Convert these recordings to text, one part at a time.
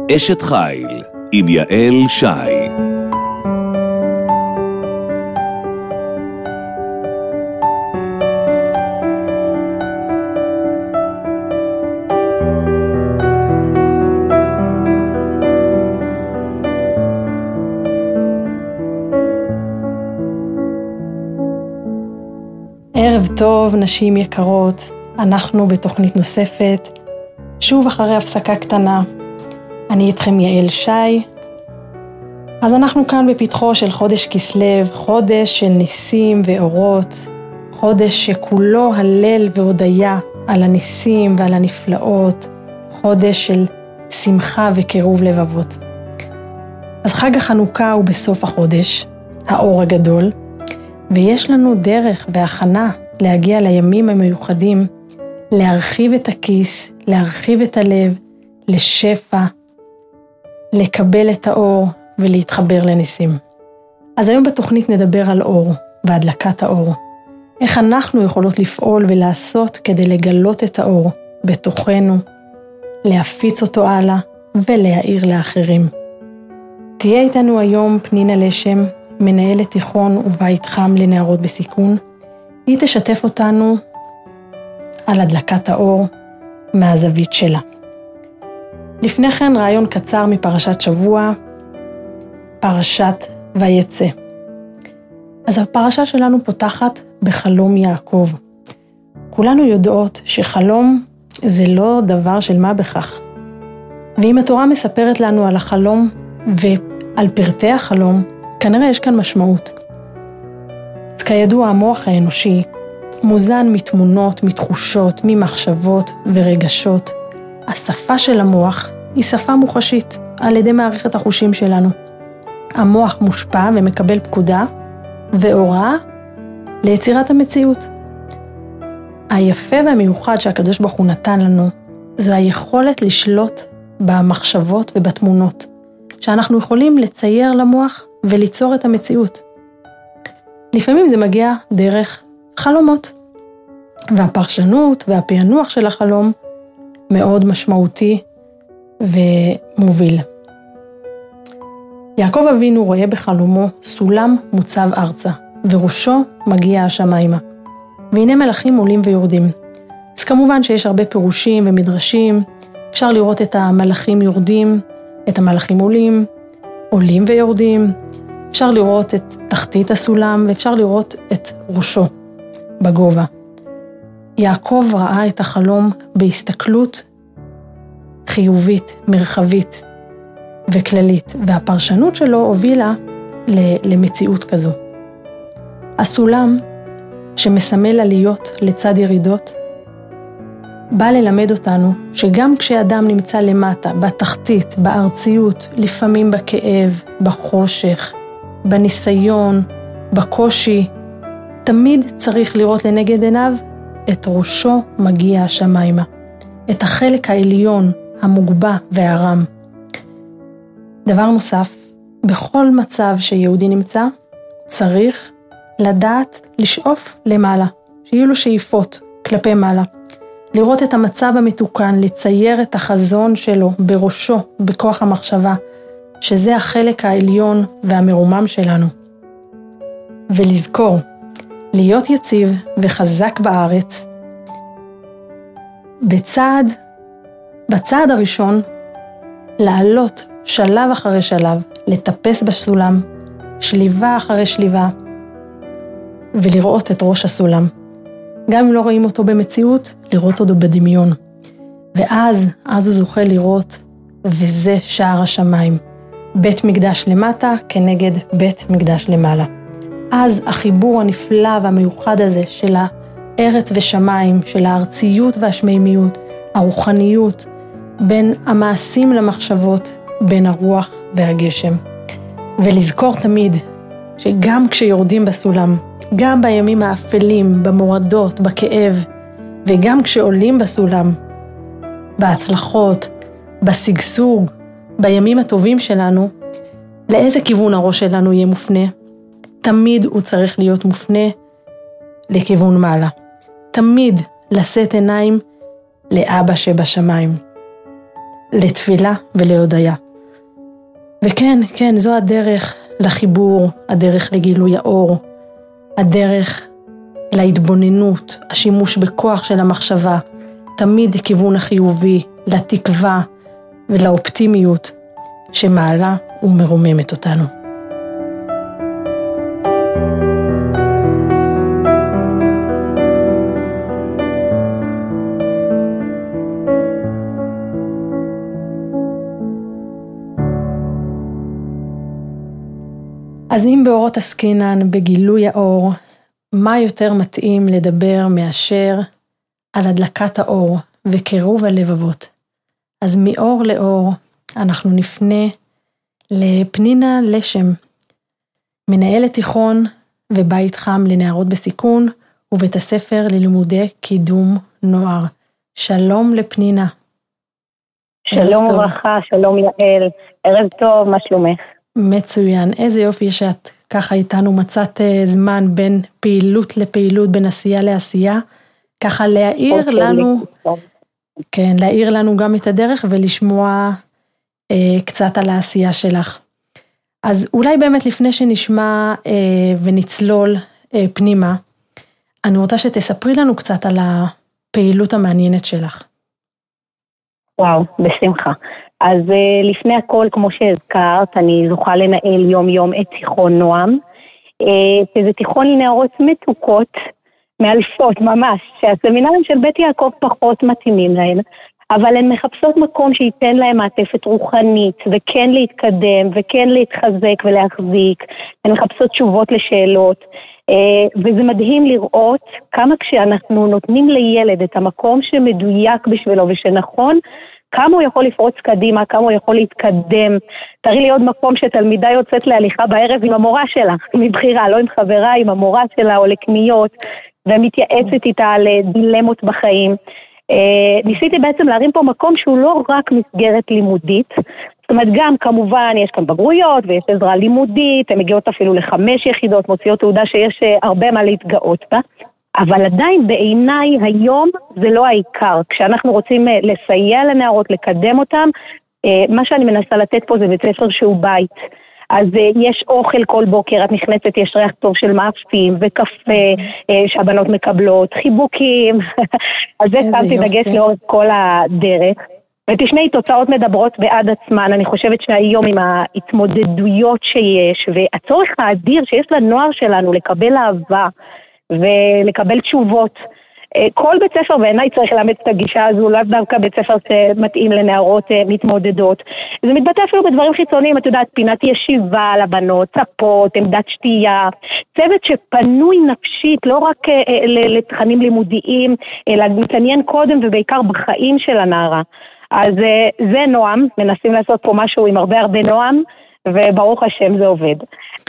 אשת חיל עם יעל שי. ערב טוב, נשים יקרות, אנחנו בתוכנית נוספת, שוב אחרי הפסקה קטנה. אני איתכם יעל שי. אז אנחנו כאן בפתחו של חודש כסלו, חודש של ניסים ואורות, חודש שכולו הלל והודיה על הניסים ועל הנפלאות, חודש של שמחה וקירוב לבבות. אז חג החנוכה הוא בסוף החודש, האור הגדול, ויש לנו דרך והכנה להגיע לימים המיוחדים, להרחיב את הכיס, להרחיב את הלב, לשפע, לקבל את האור ולהתחבר לניסים. אז היום בתוכנית נדבר על אור והדלקת האור. איך אנחנו יכולות לפעול ולעשות כדי לגלות את האור בתוכנו, להפיץ אותו הלאה ולהאיר לאחרים. תהיה איתנו היום פנינה לשם, מנהלת תיכון ובית חם לנערות בסיכון. היא תשתף אותנו על הדלקת האור מהזווית שלה. לפני כן רעיון קצר מפרשת שבוע, פרשת ויצא. אז הפרשה שלנו פותחת בחלום יעקב. כולנו יודעות שחלום זה לא דבר של מה בכך. ואם התורה מספרת לנו על החלום ועל פרטי החלום, כנראה יש כאן משמעות. אז כידוע, המוח האנושי מוזן מתמונות, מתחושות, ממחשבות ורגשות. השפה של המוח היא שפה מוחשית על ידי מערכת החושים שלנו. המוח מושפע ומקבל פקודה והוראה ליצירת המציאות. היפה והמיוחד שהקדוש ברוך הוא נתן לנו, זו היכולת לשלוט במחשבות ובתמונות, שאנחנו יכולים לצייר למוח וליצור את המציאות. לפעמים זה מגיע דרך חלומות, והפרשנות והפענוח של החלום מאוד משמעותי ומוביל. יעקב אבינו רואה בחלומו סולם מוצב ארצה, וראשו מגיע השמיימה. והנה מלאכים עולים ויורדים. אז כמובן שיש הרבה פירושים ומדרשים, אפשר לראות את המלאכים יורדים, את המלאכים עולים ויורדים, אפשר לראות את תחתית הסולם, ואפשר לראות את ראשו בגובה. יעקב ראה את החלום בהסתכלות חיובית, מרחבית וכללית, והפרשנות שלו הובילה למציאות כזו. הסולם שמסמל עליות לצד ירידות, בא ללמד אותנו שגם כשאדם נמצא למטה, בתחתית, בארציות, לפעמים בכאב, בחושך, בניסיון, בקושי, תמיד צריך לראות לנגד עיניו את ראשו מגיע השמיימה, את החלק העליון, המוגבה והרם. דבר נוסף, בכל מצב שיהודי נמצא, צריך לדעת לשאוף למעלה, שיהיו לו שאיפות כלפי מעלה. לראות את המצב המתוקן, לצייר את החזון שלו בראשו, בכוח המחשבה, שזה החלק העליון והמרומם שלנו. ולזכור, להיות יציב וחזק בארץ, בצעד הראשון, לעלות שלב אחרי שלב, לטפס בסולם, שליבה אחרי שליבה, ולראות את ראש הסולם. גם אם לא רואים אותו במציאות, לראות אותו בדמיון. ואז הוא זוכה לראות, וזה שער השמיים. בית מקדש למטה כנגד בית מקדש למעלה. אז החיבור הנפלא והמיוחד הזה של הארץ ושמיים, של הארציות והשמימיות, הרוחניות, בין המעשים למחשבות, בין הרוח והגשם. ולזכור תמיד שגם כשיורדים בסולם, גם בימים האפלים, במורדות, בכאב, וגם כשעולים בסולם, בהצלחות, בשגשוג, בימים הטובים שלנו, לאיזה כיוון הראש שלנו יהיה מופנה? תמיד הוא צריך להיות מופנה לכיוון מעלה. תמיד לשאת עיניים לאבא שבשמיים. לתפילה ולהודיה. וכן, כן, זו הדרך לחיבור, הדרך לגילוי האור, הדרך להתבוננות, השימוש בכוח של המחשבה, תמיד כיוון החיובי, לתקווה ולאופטימיות שמעלה ומרוממת אותנו. אז אם באורות עסקינן, בגילוי האור, מה יותר מתאים לדבר מאשר על הדלקת האור וקירוב הלבבות. אז מאור לאור אנחנו נפנה לפנינה לשם, מנהלת תיכון ובית חם לנערות בסיכון ובית הספר ללימודי קידום נוער. שלום לפנינה. שלום וברכה, שלום יעל, ערב טוב, מה שלומך? מצוין, איזה יופי שאת ככה איתנו מצאת זמן בין פעילות לפעילות, בין עשייה לעשייה, ככה להאיר לנו, כן, להאיר לנו גם את הדרך ולשמוע קצת על העשייה שלך. אז אולי באמת לפני שנשמע ונצלול פנימה, אני רוצה שתספרי לנו קצת על הפעילות המעניינת שלך. וואו, בשמחה. אז לפני הכל, כמו שהזכרת, אני זוכה לנהל יום יום את תיכון נועם, שזה תיכון לנערות מתוקות, מאלפות ממש, שהסמינרים של בית יעקב פחות מתאימים להן, אבל הן מחפשות מקום שייתן להן מעטפת רוחנית, וכן להתקדם, וכן להתחזק ולהחזיק, הן מחפשות תשובות לשאלות, וזה מדהים לראות כמה כשאנחנו נותנים לילד את המקום שמדויק בשבילו ושנכון, כמה הוא יכול לפרוץ קדימה, כמה הוא יכול להתקדם. תראי לי עוד מקום שתלמידה יוצאת להליכה בערב עם המורה שלה, מבחירה, לא עם חברה, עם המורה שלה או לקניות, ומתייעצת איתה על דילמות בחיים. ניסיתי בעצם להרים פה מקום שהוא לא רק מסגרת לימודית, זאת אומרת גם כמובן יש כאן בגרויות ויש עזרה לימודית, הן מגיעות אפילו ל5 יחידות, מוציאות תעודה שיש הרבה מה להתגאות בה, אבל עדיין בעיניי היום זה לא העיקר. כשאנחנו רוצים לסייע לנערות, לקדם אותם, מה שאני מנסה לתת פה זה בית ספר שהוא בית. אז יש אוכל כל בוקר, את נכנסת, יש ריח טוב של מאפים וקפה שהבנות מקבלות, חיבוקים, אז זה שמתי דגש לאורך כל הדרך. ותשמעי, תוצאות מדברות בעד עצמן. אני חושבת שהיום עם ההתמודדויות שיש והצורך האדיר שיש לנוער שלנו לקבל אהבה, ולקבל תשובות. כל בית ספר בעיניי צריך לאמץ את הגישה הזו, לא דווקא בית ספר שמתאים לנערות מתמודדות. זה מתבטא אפילו בדברים חיצוניים, את יודעת, פינת ישיבה לבנות, צפות, עמדת שתייה, צוות שפנוי נפשית, לא רק לתכנים לימודיים, אלא מתעניין קודם ובעיקר בחיים של הנערה. אז זה נועם, מנסים לעשות פה משהו עם הרבה נועם, וברוך השם זה עובד.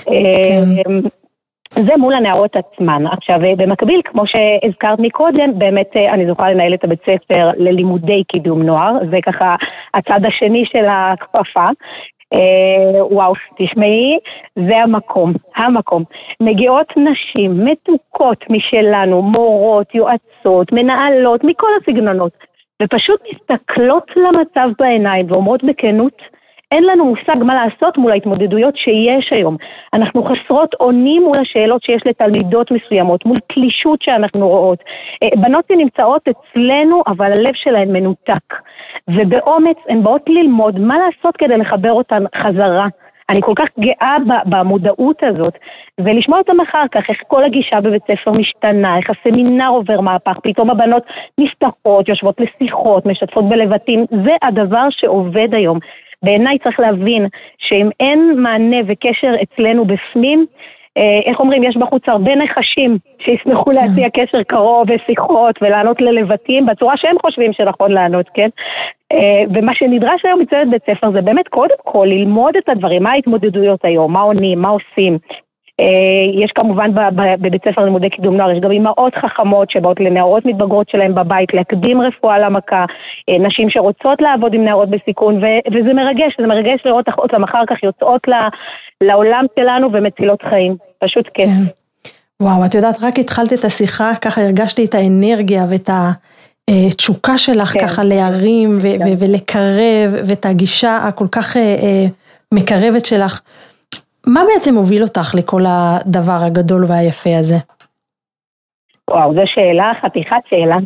זה מול הנערות עצמן. עכשיו, במקביל, כמו שהזכרת מקודם, באמת אני זוכה לנהל את הבית ספר ללימודי קידום נוער, זה ככה הצד השני של הכפפה. וואו, תשמעי, זה המקום. מגיעות נשים מתוקות משלנו, מורות, יועצות, מנהלות, מכל הסגנונות, ופשוט מסתכלות למצב בעיניים ואומרות בכנות, אין לנו מושג מה לעשות מול ההתמודדויות שיש היום. אנחנו חסרות עונים מול השאלות שיש לתלמידות מסוימות, מול תלישות שאנחנו רואות. בנות שנמצאות אצלנו, אבל הלב שלהן מנותק. ובאומץ הן באות ללמוד מה לעשות כדי לחבר אותן חזרה. אני כל כך גאה במודעות הזאת, ולשמוע אותם אחר כך, איך כל הגישה בבית ספר משתנה, איך הסמינר עובר מהפך, פתאום הבנות נפתחות, יושבות לשיחות, משתפות בלבטים, זה הדבר שעובד היום. בעיניי צריך להבין שאם אין מענה וקשר אצלנו בפנים, איך אומרים, יש בחוץ הרבה נחשים שישמחו להציע קשר קרוב ושיחות ולענות ללבטים בצורה שהם חושבים שנכון לענות, כן? ומה שנדרש היום מצוות בית ספר זה באמת קודם כל ללמוד את הדברים, מה ההתמודדויות היום, מה עונים, מה עושים. יש כמובן בבית ספר לימודי קידום נוער, יש גם אימהות חכמות שבאות לנערות מתבגרות שלהם בבית, להקדים רפואה למכה, נשים שרוצות לעבוד עם נערות בסיכון, וזה מרגש לראות אותם אחר כך יוצאות לעולם שלנו ומצילות חיים, פשוט כיף. וואו, את יודעת, רק התחלת את השיחה, ככה הרגשתי את האנרגיה ואת התשוקה שלך ככה להרים ולקרב, ואת הגישה הכל כך מקרבת שלך. מה בעצם הוביל אותך לכל הדבר הגדול והיפה הזה? וואו, זו שאלה, חתיכת שאלה.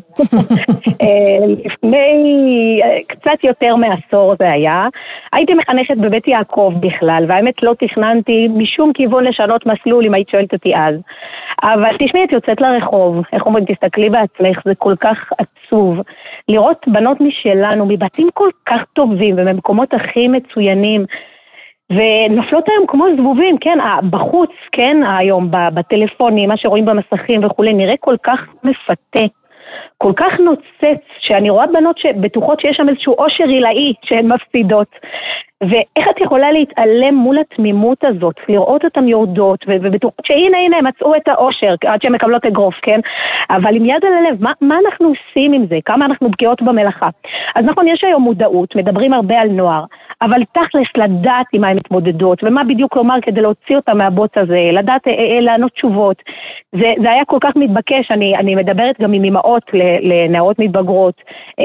לפני קצת יותר מעשור זה היה, הייתי מחנכת בבית יעקב בכלל, והאמת לא תכננתי משום כיוון לשנות מסלול אם היית שואלת אותי אז. אבל תשמעי, את יוצאת לרחוב, איך אומרים, תסתכלי בעצמך, זה כל כך עצוב. לראות בנות משלנו, מבתים כל כך טובים וממקומות הכי מצוינים, ונופלות היום כמו זבובים, כן, בחוץ, כן, היום בטלפונים, מה שרואים במסכים וכולי, נראה כל כך מפתה, כל כך נוצץ, שאני רואה בנות שבטוחות שיש שם איזשהו עושר עילאי שהן מפסידות, ואיך את יכולה להתעלם מול התמימות הזאת, לראות אותן יורדות, ובטוחות שהנה, הם מצאו את העושר, עד שהן מקבלות אגרוף, כן? אבל עם יד על הלב, מה אנחנו עושים עם זה? כמה אנחנו פגיעות במלאכה? אז נכון, יש היום מודעות, מדברים הרבה על נוער, אבל תכלס לדעת עם מה הן מתמודדות, ומה בדיוק לומר כדי להוציא אותה מהבוץ הזה, לדעת לענות תשובות. זה היה כל כך מתבקש, אני מדברת גם עם אמהות לנערות מתבגרות,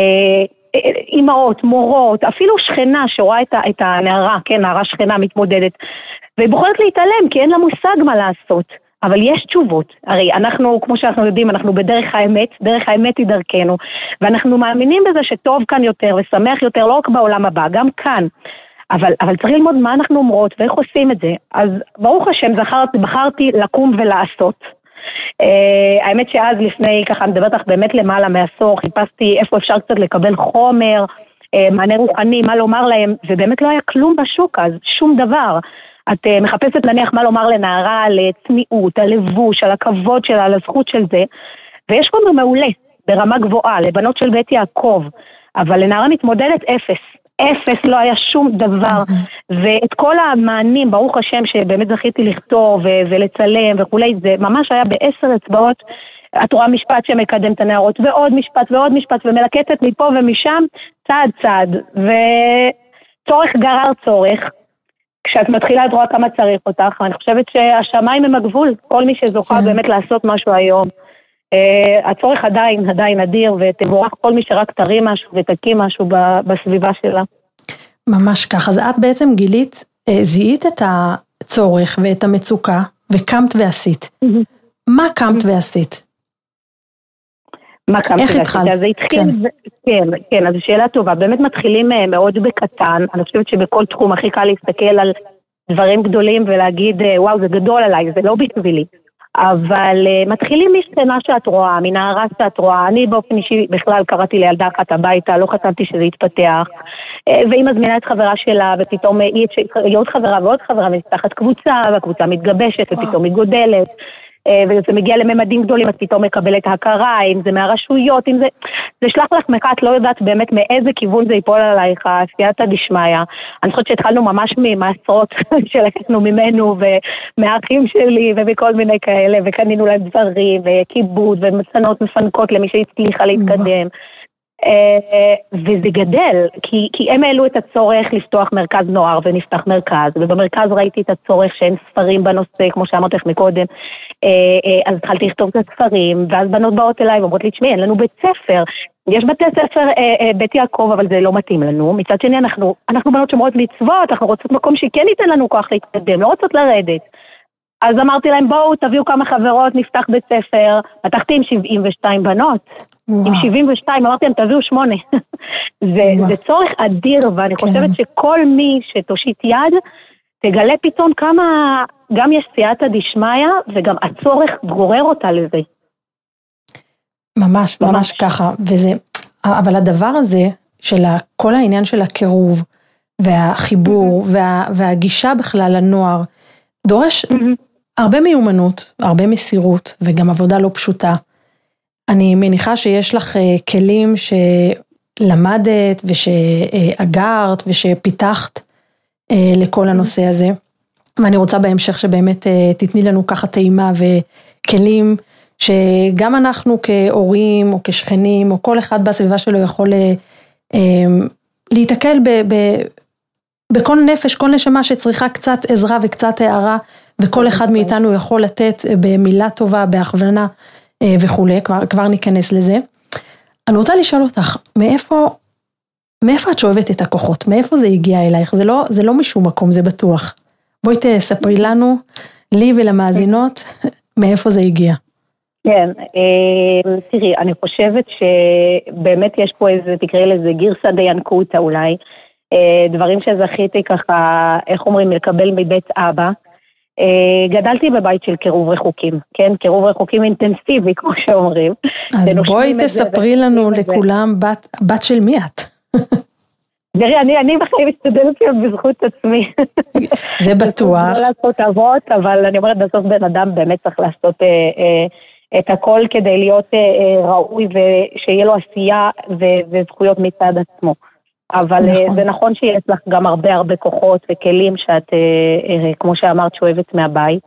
אמהות, מורות, אפילו שכנה שרואה את הנערה, כן, נערה שכנה מתמודדת, והיא בוחרת להתעלם, כי אין לה מושג מה לעשות. אבל יש תשובות. הרי אנחנו, כמו שאנחנו יודעים, אנחנו בדרך האמת, דרך האמת היא דרכנו, ואנחנו מאמינים בזה שטוב כאן יותר ושמח יותר, לא רק בעולם הבא, גם כאן. אבל צריך ללמוד מה אנחנו אומרות ואיך עושים את זה. אז ברוך השם, בחרתי לקום ולעשות. האמת שאז לפני, ככה מדברת לך באמת למעלה מעשור, חיפשתי איפה אפשר קצת לקבל חומר, מענה רוחני, מה לומר להם, ובאמת לא היה כלום בשוק, אז שום דבר. את מחפשת להניח מה לומר לנערה, לצניעות, על לבוש, על הכבוד שלה, על הזכות של זה, ויש חומר מעולה, ברמה גבוהה, לבנות של בית יעקב, אבל לנערה מתמודדת אפס, לא היה שום דבר, ואת כל המענים, ברוך השם שבאמת זכיתי לכתוב ולצלם וכולי, זה ממש היה ב10 אצבעות, את רואה משפט שמקדם את הנערות, ועוד משפט, ומלקטת מפה ומשם, צעד, וצורך גרר צורך, כשאת מתחילה את רואה כמה צריך אותך, אני חושבת שהשמיים הם הגבול, כל מי שזוכה באמת לעשות משהו היום, הצורך עדיין אדיר, ותבורך כל מי שרק תרים משהו ותקים משהו בסביבה שלה. ממש ככה, אז את בעצם זיהית את הצורך ואת המצוקה, וקמת ועשית. מה קמת ועשית? איך התחלת? אז זה התחיל, כן, אז שאלה טובה, באמת מתחילים מאוד בקטן, אני חושבת שבכל תחום הכי קל להסתכל על דברים גדולים ולהגיד, וואו, זה גדול עליי, זה לא בשבילי. אבל מתחילים משכנה שאת רואה, מנערה שאת רואה, אני באופן אישי בכלל קראתי לילדה אחת הביתה, לא חשבתי שזה יתפתח, והיא מזמינה את חברה שלה, ופתאום היא עוד חברה ועוד חברה, ונפתחת קבוצה, והקבוצה מתגבשת, ופתאום היא גודלת, וזה מגיע לממדים גדולים, אז פתאום מקבלת הכרה, אם זה מהרשויות, אם זה שלח לך מכה, את לא יודעת באמת מאיזה כיוון זה ייפול עלייך, סייעתא דשמיא. אני חושבת שהתחלנו ממש ממעשרות שלקחנו ממנו, ומהאחים שלי, ומכל מיני כאלה, וקנינו להם דברים, וכיבוד, ומצנות מפנקות למי שהצליחה להתקדם. וזה גדל, כי הם העלו את הצורך לפתוח מרכז נוער ונפתח מרכז, ובמרכז ראיתי את הצורך שאין ספרים בנושא, כמו שאמרת לך מקודם, אז התחלתי לכתוב את הספרים, ואז בנות באות אליי ואומרות לי, תשמעי, אין לנו בית ספר, יש בתי ספר בית יעקב, אבל זה לא מתאים לנו, מצד שני אנחנו בנות שמרות מצוות, אנחנו רוצות מקום שכן ייתן לנו כוח להתקדם, לא רוצות לרדת. אז אמרתי להם, בואו תביאו כמה חברות, נפתח בית ספר, פתחתי עם 72 בנות, עם 72, אמרתי להם, תביאו 8. זה צורך אדיר, ואני חושבת שכל מי שתושיט יד, תגלה פתאום כמה, גם יש סייעתא דשמיא, וגם הצורך גורר אותה לזה. ממש ככה, אבל הדבר הזה, של כל העניין של הקירוב, והחיבור, והגישה בכלל לנוער, דורש הרבה מיומנות, הרבה מסירות, וגם עבודה לא פשוטה. אני מניחה שיש לך כלים שלמדת, ושאגרת, ושפיתחת לכל הנושא הזה. ואני רוצה בהמשך שבאמת תתני לנו ככה טעימה וכלים, שגם אנחנו כהורים, או כשכנים, או כל אחד בסביבה שלו יכול להתקל בכל נפש, כל נשמה שצריכה קצת עזרה וקצת הערה, וכל אחד מאיתנו יכול לתת במילה טובה, בהכוונה וכו', כבר ניכנס לזה. אני רוצה לשאול אותך, מאיפה את שואבת את הכוחות? מאיפה זה הגיע אלייך? זה לא משום מקום, זה בטוח. בואי תספרי לנו, לי ולמאזינות, מאיפה זה הגיע. כן, תראי, אני חושבת שבאמת יש פה תקראי לזה גירסא דיינקותא אולי, דברים שזכיתי ככה, איך אומרים, לקבל מבית אבא. גדלתי בבית של קירוב רחוקים, כן? קירוב רחוקים אינטנסיבי, כמו שאומרים. אז בואי תספרי לנו לכולם, בת של מי את? תראי, אני בחיים משתדלת להיות בזכות עצמי. זה בטוח. לא לעשות אבות, אבל אני אומרת, בסוף בן אדם באמת צריך לעשות את הכל כדי להיות ראוי, ושיהיה לו עשייה וזכויות מצד עצמו. אבל זה נכון שיש לך גם הרבה כוחות וכלים שאת, כמו שאמרת, שואבת מהבית.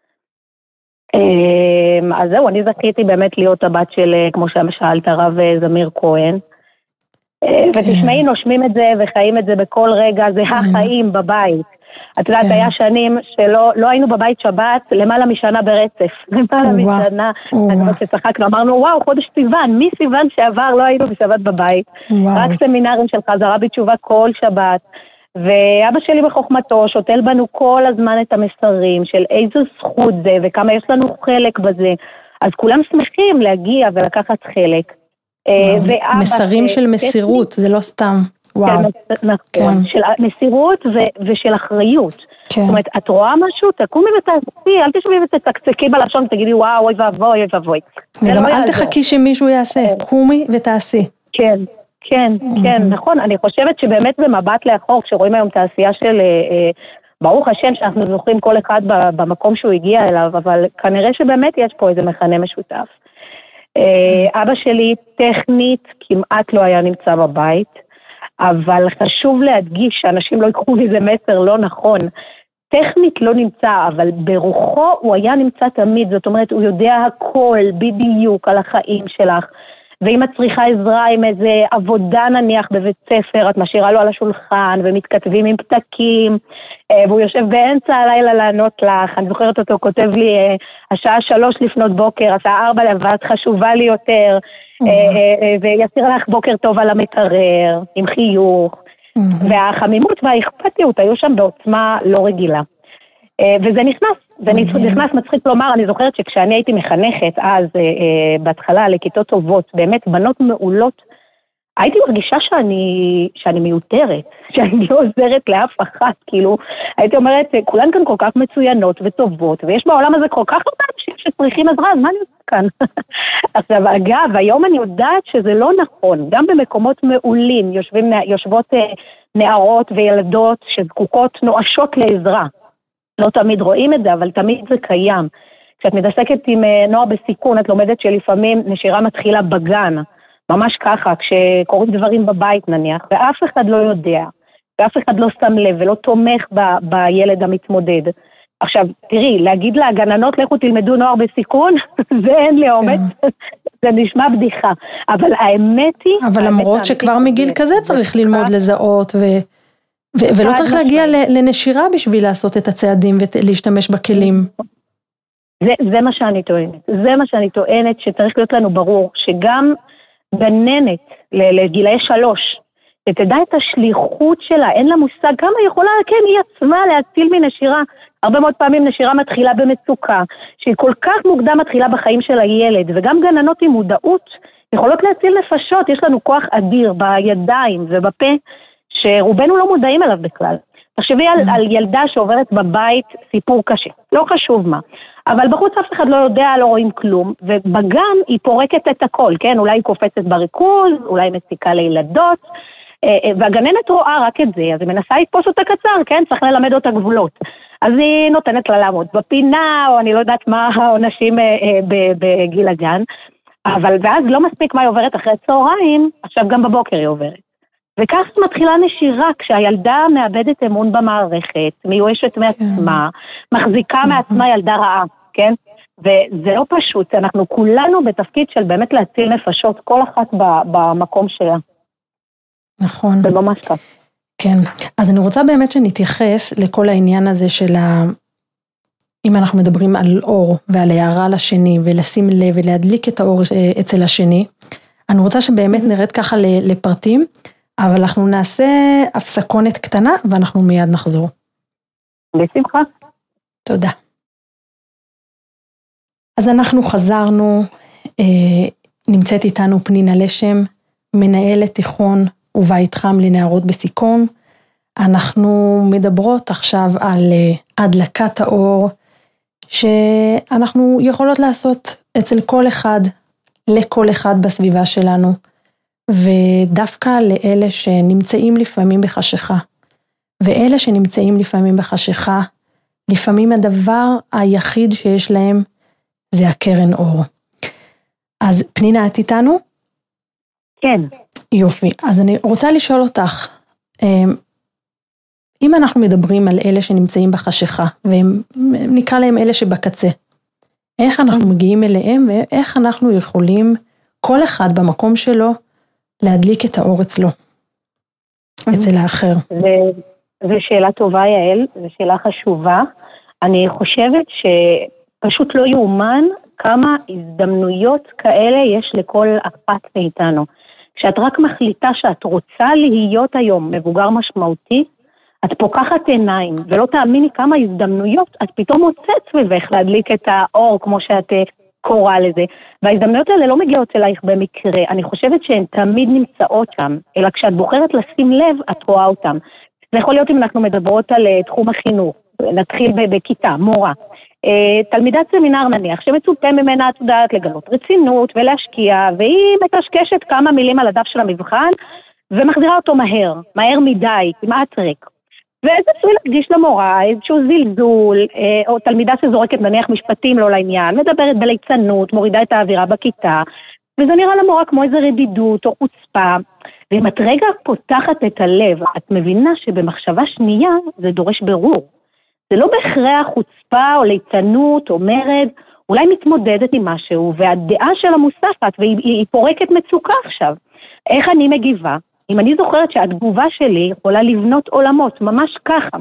אז זהו, אני זכיתי באמת להיות הבת של, כמו שאלת, הרב זמיר כהן. ותשמעי, נושמים את זה וחיים את זה בכל רגע, זה החיים בבית. את יודעת, היה שנים שלא היינו בבית שבת למעלה משנה ברצף. למעלה משנה, אני שצחקנו, אמרנו, וואו, חודש סיוון, מי סיוון שעבר לא היינו בשבת בבית. רק סמינרים של חזרה בתשובה כל שבת. ואבא שלי בחוכמתו שותל בנו כל הזמן את המסרים של איזו זכות זה וכמה יש לנו חלק בזה. אז כולם שמחים להגיע ולקחת חלק. מסרים של מסירות, זה לא סתם. נכון, של מסירות ושל אחריות. זאת אומרת, את רואה משהו, תקומי ותעשי, אל תשבי ותצקצקי בלשון, תגידי וואו, אוי ואבוי, אוי ואבוי. וגם אל תחכי שמישהו יעשה, קומי ותעשי. כן, נכון, אני חושבת שבאמת במבט לאחור, כשרואים היום תעשייה של, ברוך השם שאנחנו זוכרים כל אחד במקום שהוא הגיע אליו, אבל כנראה שבאמת יש פה איזה מכנה משותף. אבא שלי טכנית כמעט לא היה נמצא בבית, אבל חשוב להדגיש שאנשים לא יקחו איזה מסר לא נכון. טכנית לא נמצא, אבל ברוחו הוא היה נמצא תמיד, זאת אומרת, הוא יודע הכל בדיוק על החיים שלך, ואם את צריכה עזרה עם איזה עבודה נניח בבית ספר, את משאירה לו על השולחן, ומתכתבים עם פתקים, והוא יושב באמצע הלילה לענות לך, אני זוכרת אותו, כותב לי, השעה 3 לפנות בוקר, השעה 4 לבד, חשובה לי יותר, ויסיר לך בוקר טוב על המקרר, עם חיוך, והחמימות והאכפתיות היו שם בעוצמה לא רגילה. וזה נכנס, מצחיק לומר, אני זוכרת שכשאני הייתי מחנכת אז בהתחלה לכיתות טובות, באמת בנות מעולות, הייתי מרגישה שאני מיותרת, שאני לא עוזרת לאף אחת, כאילו, הייתי אומרת, כולן כאן כל כך מצוינות וטובות, ויש בעולם הזה כל כך הרבה אנשים שצריכים עזרה, אז מה אני עושה כאן? עכשיו, אגב, היום אני יודעת שזה לא נכון, גם במקומות מעולים יושבות נערות וילדות שזקוקות נואשות לעזרה, לא תמיד רואים את זה, אבל תמיד זה קיים. כשאת מתעסקת עם נוער בסיכון, את לומדת שלפעמים נשירה מתחילה בגן, ממש ככה, כשקורים דברים בבית נניח, ואף אחד לא יודע, ואף אחד לא שם לב ולא תומך בילד המתמודד. עכשיו, תראי, להגיד לגננות, לכו תלמדו נוער בסיכון, זה אין לי אומץ, זה נשמע בדיחה. אבל האמת היא... אבל למרות שכבר מגיל כזה צריך ללמוד לזהות ולא צריך להגיע לנשירה בשביל לעשות את הצעדים ולהשתמש בכלים. זה מה שאני טוענת, שצריך להיות לנו ברור, שגם גננת לגילאי 3, שתדע את השליחות שלה, אין לה מושג כמה יכולה, כן, היא עצמה להציל מנשירה, הרבה מאוד פעמים נשירה מתחילה במצוקה, שהיא כל כך מוקדם מתחילה בחיים של הילד, וגם גננות עם מודעות יכולות להציל נפשות, יש לנו כוח אדיר בידיים ובפה, שרובנו לא מודעים אליו בכלל. תחשבי על ילדה שעוברת בבית סיפור קשה, לא חשוב מה, אבל בחוץ אף אחד לא יודע, לא רואים כלום, ובגן היא פורקת את הכל, כן? אולי היא קופצת בריכוז, אולי היא מסיקה לילדות, והגננת רואה רק את זה, אז היא מנסה לתפוס אותה קצר, כן? צריך ללמד אותה גבולות. אז היא נותנת לה לעמוד בפינה, או אני לא יודעת מה העונשים בגיל הגן, אבל ואז לא מספיק מה היא עוברת אחרי צהריים, עכשיו גם בבוקר היא עוברת. וכך מתחילה נשירה, כשהילדה מאבדת אמון במערכת, מיואשת מעצמה, מחזיקה מעצמה ילדה רעה, כן? וזה לא פשוט, אנחנו כולנו בתפקיד של באמת להציל נפשות, כל אחת במקום שלה. נכון. זה ממש כך. כן, אז אני רוצה באמת שנתייחס לכל העניין הזה של אם אנחנו מדברים על אור ועל הערה לשני, ולשים לב ולהדליק את האור אצל השני, אני רוצה שבאמת נרד ככה לפרטים, אבל אנחנו נעשה הפסקונת קטנה, ואנחנו מיד נחזור. בשמחה. תודה. אז אנחנו חזרנו, נמצאת איתנו פנינה לשם, מנהלת תיכון ובית חם לנערות בסיכון. אנחנו מדברות עכשיו על הדלקת האור, שאנחנו יכולות לעשות אצל כל אחד, לכל אחד בסביבה שלנו, ודווקא לאלה שנמצאים לפעמים בחשיכה, ואלה שנמצאים לפעמים בחשיכה, לפעמים הדבר היחיד שיש להם זה הקרן אור. אז פנינה, את איתנו? כן. יופי, אז אני רוצה לשאול אותך, אם אנחנו מדברים על אלה שנמצאים בחשיכה, ונקרא להם אלה שבקצה, איך אנחנו מגיעים אליהם, ואיך אנחנו יכולים, כל אחד במקום שלו, להדליק את האור אצלו, אצל האחר. זו שאלה טובה, יעל, זו שאלה חשובה. אני חושבת שפשוט לא יאומן כמה הזדמנויות כאלה יש לכל אחת מאיתנו. כשאת רק מחליטה שאת רוצה להיות היום מבוגר משמעותי, את פוקחת עיניים, ולא תאמיני כמה הזדמנויות את פתאום מוצאת סביבך להדליק את האור, כמו שאת קורא לזה. וההזדמנויות האלה לא מגיעות אלייך במקרה. אני חושבת שהן תמיד נמצאות שם, אלא כשאת בוחרת לשים לב, את רואה אותן. זה יכול להיות אם אנחנו מדברות על תחום החינוך, נתחיל בכיתה, מורה. תלמידת סמינר נניח, שמצופה ממנה את יודעת לגלות רצינות ולהשקיע, והיא מתשקשת כמה מילים על הדף של המבחן, ומחזירה אותו מהר מדי, כמעט ריק. וזה צוי להקדיש למורה, איזשהו זלזול, או תלמידה שזורקת נניח משפטים לא לעניין, מדברת בליצנות, מורידה את האווירה בכיתה, וזה נראה למורה כמו איזו רדידות או חוצפה, ואם את רגע פותחת את הלב, את מבינה שבמחשבה שנייה זה דורש ברור. זה לא בהכרח חוצפה או ליצנות או מרד, אולי מתמודדת עם משהו, והדעה של המוספת, והיא פורקת מצוקה עכשיו. איך אני מגיבה? אם אני זוכרת שהתגובה שלי יכולה לבנות עולמות, ממש ככה.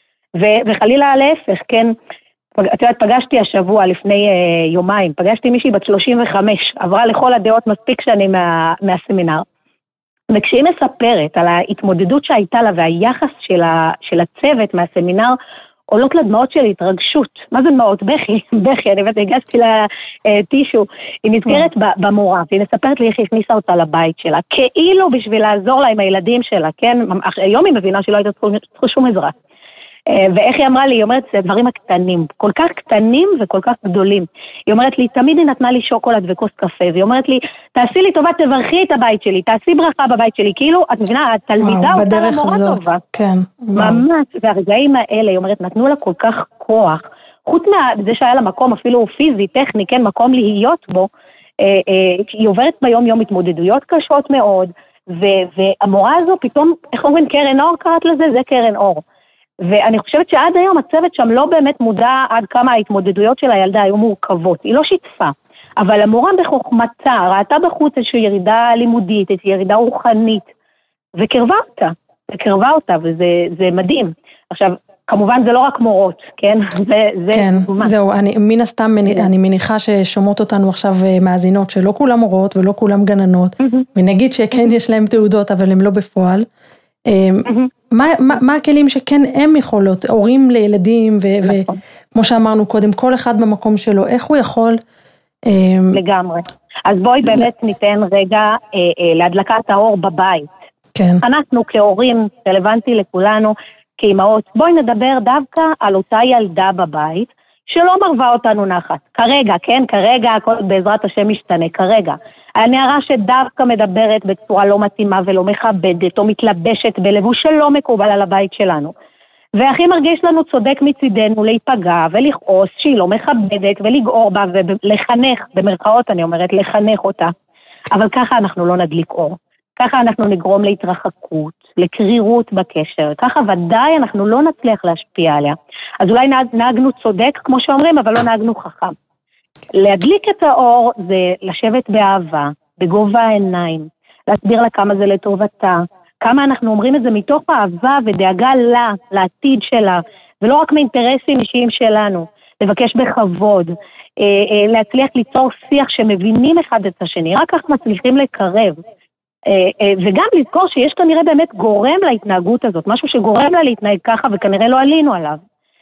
וחלילה להפך, כן? את יודעת, פגשתי השבוע לפני יומיים, פגשתי מישהי בת 35, עברה לכל הדעות מספיק שנים מהסמינר. וכשהיא מספרת על ההתמודדות שהייתה לה והיחס של הצוות מהסמינר, עולות לדמעות של התרגשות. מה זה דמעות? בכי, אני הגשתי לה טישו. היא נזכרת במורה, והיא מספרת לי איך היא הכניסה אותה לבית שלה, כאילו בשביל לעזור לה עם הילדים שלה, כן? היום היא מבינה שלא הייתה צריכה שום עזרה. ואיך היא אמרה לי, היא אומרת, זה דברים הקטנים, כל כך קטנים וכל כך גדולים. היא אומרת לי, תמיד היא נתנה לי שוקולד וכוס קפה, והיא אומרת לי, תעשי לי טובה, תברכי את הבית שלי, תעשי ברכה בבית שלי, כאילו, את מבינה, התלמידה אותה למורה טובה. כן. ממש, והרגעים האלה, היא אומרת, נתנו לה כל כך כוח, חוץ מזה שהיה לה מקום אפילו פיזי, טכני, כן, מקום להיות בו, היא עוברת ביום יום התמודדויות קשות מאוד, והמורה הזו פתאום, איך אומרים, קרן אור קראת לזה? זה קרן אור. ואני חושבת שעד היום הצוות שם לא באמת מודע עד כמה ההתמודדויות של הילדה היו מורכבות, היא לא שיתפה, אבל המורה בחוכמתה ראתה בחוץ איזושהי ירידה לימודית, איזושהי ירידה רוחנית, וקרבה אותה, וזה מדהים. עכשיו, כמובן זה לא רק מורות, כן? כן, זהו, מן הסתם אני מניחה ששומעות אותנו עכשיו מאזינות שלא כולם מורות ולא כולם גננות, ונגיד שכן יש להם תעודות אבל הם לא בפועל, מה הכלים שכן הם יכולות, הורים לילדים, וכמו שאמרנו קודם, כל אחד במקום שלו, איך הוא יכול? לגמרי. אז בואי באמת ניתן רגע להדלקת האור בבית. כן. אנחנו כהורים, רלוונטי לכולנו, כאימהות, בואי נדבר דווקא על אותה ילדה בבית, שלא מרווה אותנו נחת. כרגע, כן? כרגע הכל בעזרת השם משתנה, כרגע. הנערה שדווקא מדברת בצורה לא מתאימה ולא מכבדת, או מתלבשת בלבוש שלא מקובל על הבית שלנו. והכי מרגיש לנו צודק מצידנו להיפגע ולכעוס שהיא לא מכבדת ולגעור בה ולחנך, במרכאות אני אומרת, לחנך אותה. אבל ככה אנחנו לא נדליק אור. ככה אנחנו נגרום להתרחקות, לקרירות בקשר. ככה ודאי אנחנו לא נצליח להשפיע עליה. אז אולי נהגנו צודק, כמו שאומרים, אבל לא נהגנו חכם. להדליק את האור זה לשבת באהבה, בגובה העיניים, להסביר לה כמה זה לטובתה, כמה אנחנו אומרים את זה מתוך אהבה ודאגה לה, לעתיד שלה, ולא רק מאינטרסים אישיים שלנו, לבקש בכבוד, להצליח ליצור שיח שמבינים אחד את השני, רק כך מצליחים לקרב. וגם לזכור שיש כנראה באמת גורם להתנהגות הזאת, משהו שגורם לה להתנהג ככה וכנראה לא עלינו עליו.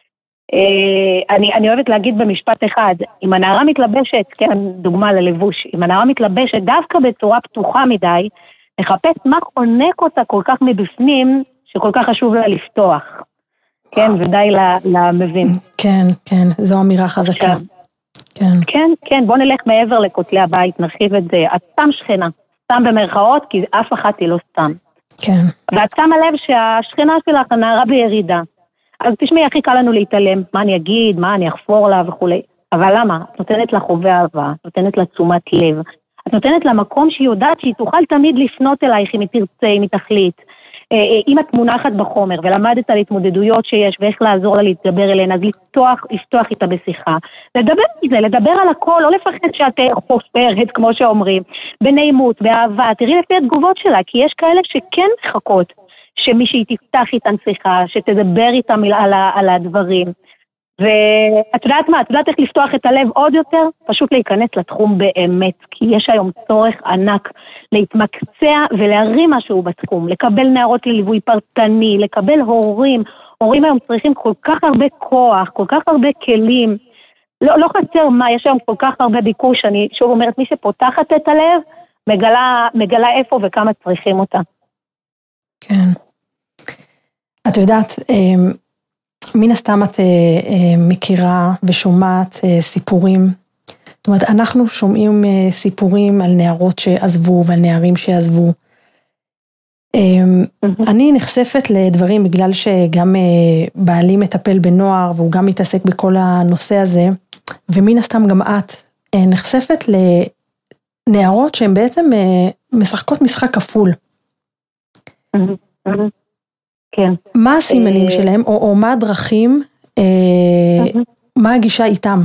אני אוהבת להגיד במשפט אחד, אם הנערה מתלבשת, כן, דוגמה ללבוש, אם הנערה מתלבשת דווקא בצורה פתוחה מדי, לחפש מה חונק אותה כל כך מבפנים, שכל כך חשוב לה לפתוח. כן, ודי למבין. כן, כן, זו אמירה חזקה. כן, בוא נלך מעבר לכותלי הבית, נרחיב את זה. את סתם שכנה, סתם במרכאות, כי אף אחת היא לא סתם. כן. ואת שמה לב שהשכנה שלך, הנערה בירידה. אז תשמעי, הכי קל לנו להתעלם, מה אני אגיד, מה אני אחפור לה וכו'. אבל למה? את נותנת לה חובה אהבה, את נותנת לה תשומת לב, את נותנת לה מקום שהיא יודעת שהיא תוכל תמיד לפנות אלייך אם היא תרצה, אם היא תחליט. אם את מונחת בחומר ולמדת על התמודדויות שיש ואיך לעזור לה להתגבר אליהן, אז לפתוח איתה בשיחה. לדבר מזה, לדבר על הכל, לא לפחד שאת חופרת, כמו שאומרים, בנעימות, באהבה, תראי לפי התגובות שלה, כי יש כאלה שכן מחכות שמישהי תפתח איתן שיחה, שתדבר איתם על הדברים. ואת יודעת מה, את יודעת איך לפתוח את הלב עוד יותר? פשוט להיכנס לתחום באמת, כי יש היום צורך ענק להתמקצע ולהרים משהו בתחום, לקבל נערות לליווי פרטני, לקבל הורים היום צריכים כל כך הרבה כוח, כל כך הרבה כלים, לא חסר מה, יש היום כל כך הרבה ביקוש, אני שוב אומרת, מי שפותחת את הלב, מגלה איפה וכמה צריכים אותה. כן. את יודעת, מן הסתם את מכירה ושומעת סיפורים, זאת אומרת, אנחנו שומעים סיפורים על נערות שעזבו ועל נערים שעזבו. אני נחשפת לדברים בגלל שגם בעלי מטפל בנוער והוא גם מתעסק בכל הנושא הזה, ומן הסתם גם את נחשפת לנערות שהן בעצם משחקות משחק כפול. כן. מה הסימנים שלהם, או מה הדרכים, מה הגישה איתם?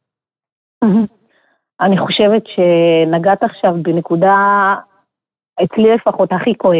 אני חושבת שנגעת עכשיו בנקודה, אצלי לפחות,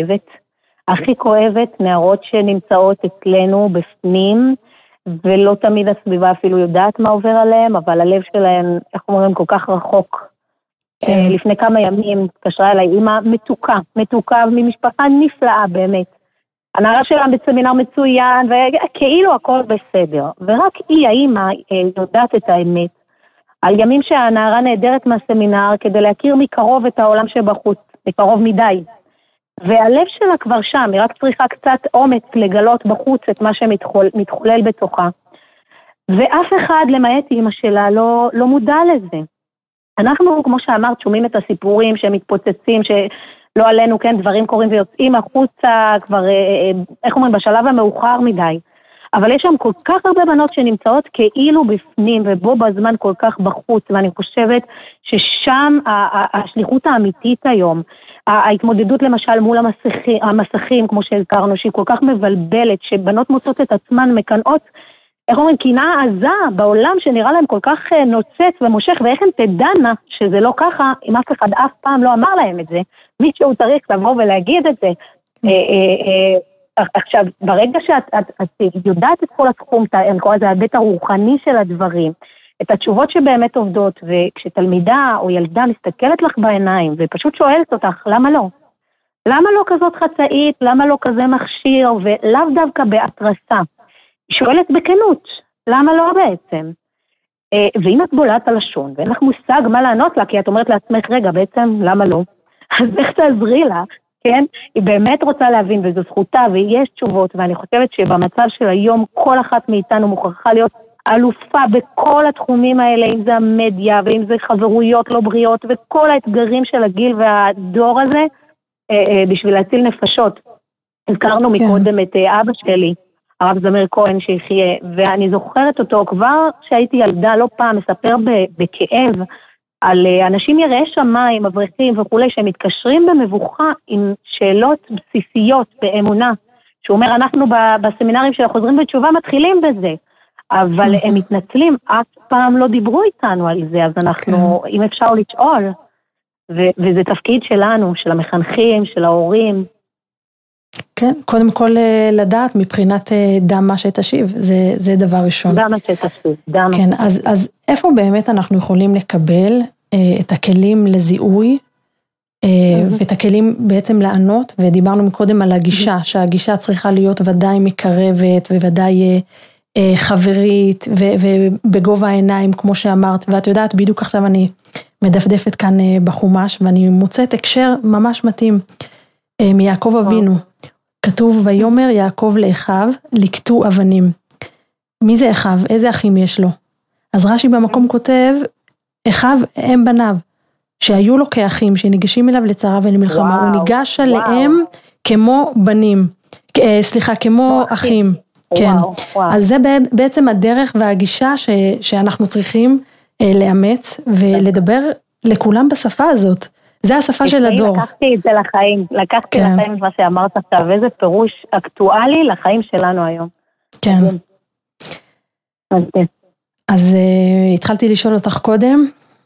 הכי כואבת, נערות שנמצאות אצלנו בפנים, ולא תמיד הסביבה אפילו יודעת מה עובר עליהם, אבל הלב שלהם, איך אומרים, כל כך רחוק. לפני כמה ימים התקשרה אליי אימא מתוקה ממשפחה נפלאה באמת. הנערה שלה בסמינר מצוין, וכאילו הכל בסדר. ורק היא, האמא, יודעת את האמת. על ימים שהנערה נהדרת מהסמינר, כדי להכיר מקרוב את העולם שבחוץ, מקרוב מדי. והלב שלה כבר שם, היא רק צריכה קצת אומץ לגלות בחוץ את מה שמתחולל בתוכה. ואף אחד למעט אמא שלה לא מודע לזה. אנחנו, כמו שאמרת, שומעים את הסיפורים שמתפוצצים, לא עלינו, כן, דברים קורים ויוצאים החוצה, כבר, איך אומרים, בשלב המאוחר מדי. אבל יש שם כל כך הרבה בנות שנמצאות כאילו בפנים, ובו בזמן כל כך בחוץ, ואני חושבת ששם השליחות האמיתית היום, ההתמודדות למשל מול המסכים, כמו שהזכרנו, שהיא כל כך מבלבלת, שבנות מוצאות את עצמן מקנאות, איך אומרים, קנאה עזה בעולם שנראה להם כל כך נוצץ ומושך, ואיך הן תדענה שזה לא ככה, אם אף אחד אף פעם לא אמר להם את זה, מישהו צריך לבוא ולהגיד את זה. עכשיו, ברגע שאת יודעת את כל התחום, אני קורא לזה ההיבט הרוחני של הדברים, את התשובות שבאמת עובדות, וכשתלמידה או ילדה מסתכלת לך בעיניים, ופשוט שואלת אותך, למה לא? למה לא כזאת חצאית? למה לא כזה מכשיר? ולאו דווקא בהתרסה. היא שואלת בכנות, למה לא בעצם? ואם את בולעת הלשון, ואין לך מושג מה לענות לה, כי את אומרת לעצמך, רגע, בעצם, למה לא? אז איך תעזרי לה, כן? היא באמת רוצה להבין, וזו זכותה, ויש תשובות, ואני חושבת שבמצב של היום, כל אחת מאיתנו מוכרחה להיות אלופה בכל התחומים האלה, אם זה המדיה, ואם זה חברויות לא בריאות, וכל האתגרים של הגיל והדור הזה, בשביל להציל נפשות. הזכרנו מקודם את אבא שלי, הרב זמיר כהן שיחיה, ואני זוכרת אותו כבר שהייתי ילדה לא פעם מספר בכאב על אנשים יראי שמיים, אברכים וכולי, שהם מתקשרים במבוכה עם שאלות בסיסיות באמונה, שהוא אומר אנחנו בסמינרים של החוזרים בתשובה מתחילים בזה, אבל הם מתנצלים, אף פעם לא דיברו איתנו על זה, אז אנחנו, אם אפשר לשאול, וזה תפקיד שלנו, של המחנכים, של ההורים, כן, קודם כל לדעת מבחינת דם מה שתשיב, זה דבר ראשון. דם מה שתשיב, דם. כן, אז איפה באמת אנחנו יכולים לקבל את הכלים לזיהוי, ואת הכלים בעצם לענות, ודיברנו מקודם על הגישה, שהגישה צריכה להיות ודאי מקרבת, וודאי חברית, ובגובה העיניים, כמו שאמרת, ואת יודעת, בדיוק עכשיו אני מדפדפת כאן בחומש, ואני מוצאת הקשר ממש מתאים, מיעקב אבינו. כתוב, ויאמר יעקב לאחיו, לקטו אבנים. מי זה אחיו? איזה אחים יש לו? אז רש"י במקום כותב, אחיו הם בניו, שהיו לו כאחים, שניגשים אליו לצרה ולמלחמה, הוא ניגש עליהם כמו בנים, כמו אחים. כן. אז זה בעצם הדרך והגישה שאנחנו צריכים לאמץ, ולדבר לכולם בשפה הזאת. זה השפה של הדור. לקחתי את זה לחיים, את מה שאמרת עכשיו, איזה פירוש אקטואלי לחיים שלנו היום. כן. אז התחלתי לשאול אותך קודם,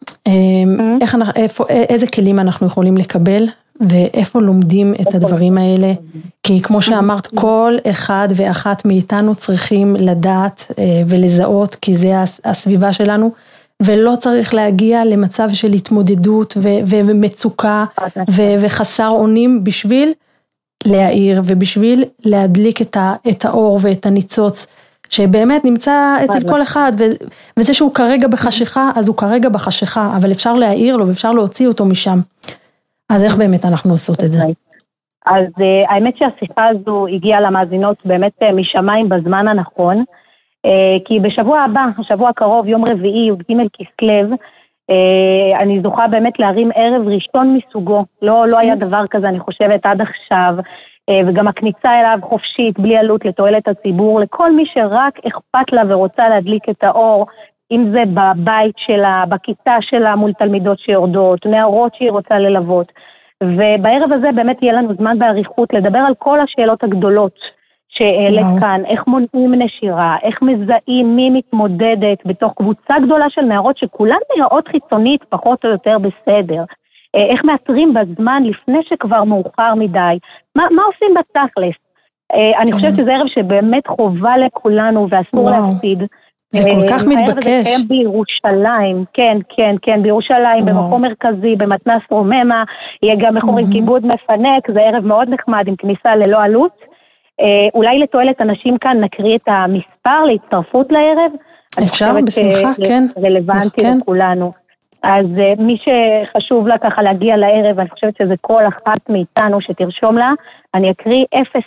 איזה כלים אנחנו יכולים לקבל, ואיפה לומדים את הדברים האלה, כי כמו שאמרת, כל אחד ואחת מאיתנו צריכים לדעת ולזהות, כי זה הסביבה שלנו, ולא צריך להגיע למצב של התמודדות ומצוקה וחסר אונים, בשביל להעיר ובשביל להדליק את האור ואת הניצוץ, שבאמת נמצא אצל כל אחד, וזה שהוא כרגע בחשיכה, אז הוא כרגע בחשיכה, אבל אפשר להעיר לו ואפשר להוציא אותו משם. אז איך באמת אנחנו עושות את זה? אז האמת שהשיחה הזו הגיעה למאזינות באמת משמיים בזמן הנכון, כי בשבוע הבא, השבוע הקרוב, יום רביעי, י"ג כסלו, אני זוכה באמת להרים ערב ראשון מסוגו, לא היה דבר כזה, אני חושבת עד עכשיו, וגם הכניסה אליו חופשית, בלי עלות לתועלת הציבור, לכל מי שרק אכפת לה ורוצה להדליק את האור, אם זה בבית שלה, בכיתה שלה מול תלמידות שיורדות, נערות שהיא רוצה ללוות, ובערב הזה באמת יהיה לנו זמן בעריכות לדבר על כל השאלות הגדולות שהעלית כאן, איך מונעים נשירה, איך מזהים מי מתמודדת בתוך קבוצה גדולה של נערות שכולן נראות חיצונית פחות או יותר בסדר, איך מאתרים בזמן לפני שכבר מאוחר מדי, מה עושים בתכלס? אני חושבת שזה ערב שבאמת חובה לכולנו ואסור להפסיד. זה כל כך מתבקש. הערב הזה בירושלים, כן, בירושלים, במקום מרכזי, במתנ"ס רוממה, יהיה גם מחורים כיבוד מפנק, זה ערב מאוד נחמד עם כניסה ללא עלות. אולי לתועלת אנשים כאן נקריא את המספר להצטרפות לערב. אפשר, בשמחה, כן. רלוונטי לכולנו. אז מי שחשוב לה ככה להגיע לערב, אני חושבת שזה כל אחת מאיתנו שתרשום לה, אני אקריא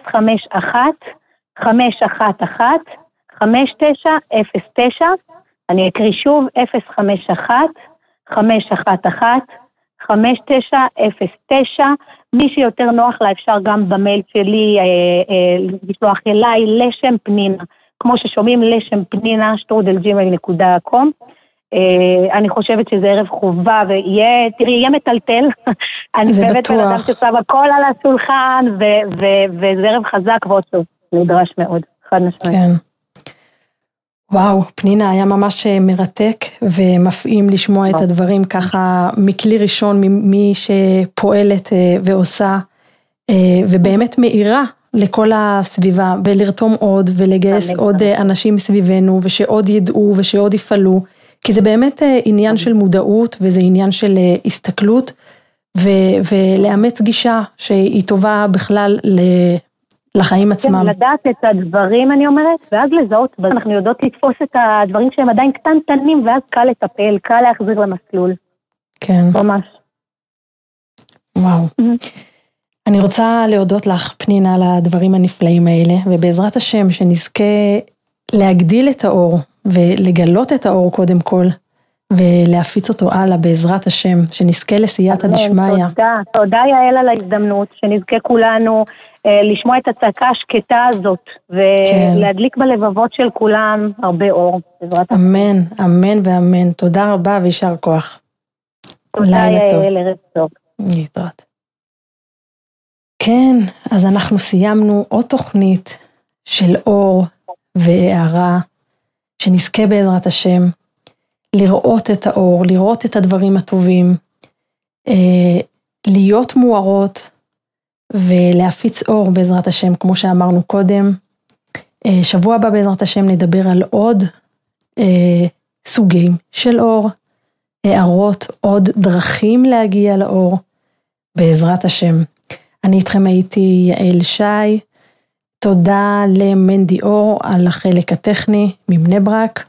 051-511-5909, אני אקריא שוב 051-511-5909, מי שיותר נוח לה אפשר גם במייל שלי לשלוח אליי לשם פנינה, כמו ששומעים לשם פנינה @gmail.com. אני חושבת שזה ערב חובה, ויהיה מטלטל, אני באמת בן אדם ששם הכל על השולחן, וזה ערב חזק ועוד טוב, נדרש מאוד, חד משמעית. כן. וואו, פנינה, היה ממש מרתק, ומפעים לשמוע את הדברים ככה, מכלי ראשון, ממי שפועלת ועושה, ובאמת מאירה לכל הסביבה, ולרתום עוד, ולגייס עוד אנשים סביבנו, ושעוד ידעו, ושעוד יפעלו, כי זה באמת עניין של מודעות, וזה עניין של הסתכלות, ולאמץ גישה שהיא טובה בכלל לחיים עצמם. כן, לדעת את הדברים, אני אומרת, ואז לזהות, אנחנו יודעות לתפוס את הדברים שהם עדיין קטנטנים, ואז קל לטפל, קל להחזיר למסלול. כן. ממש. וואו. אני רוצה להודות לך, פנינה, על הדברים הנפלאים האלה, ובעזרת השם שנזכה להגדיל את האור, ולגלות את האור קודם כל, ולהפיץ אותו הלאה בעזרת השם, שנזכה לסייעתא דשמיא. תודה יעל על ההזדמנות, שנזכה כולנו לשמוע את הצעקה השקטה הזאת, ולהדליק בלבבות של כולם הרבה אור. אמן, אמן ואמן. תודה רבה וישר כוח. תודה יעל, ערב טוב. להתראות. כן, אז אנחנו סיימנו עוד תוכנית של אור והערה, שנזכה בעזרת השם לראות את האור, לראות את הדברים הטובים, להיות מוארות ולהפיץ אור בעזרת השם, כמו שאמרנו קודם. שבוע הבא בעזרת השם נדבר על עוד סוגים של אור, הערות, עוד דרכים להגיע לאור, בעזרת השם. אני איתכם הייתי יעל שי, תודה למנדי אור על החלק הטכני מבני ברק.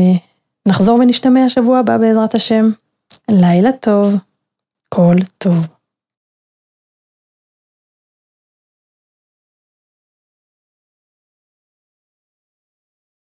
נחזור ונשתמע השבוע הבא בעזרת השם. לילה טוב, כל טוב.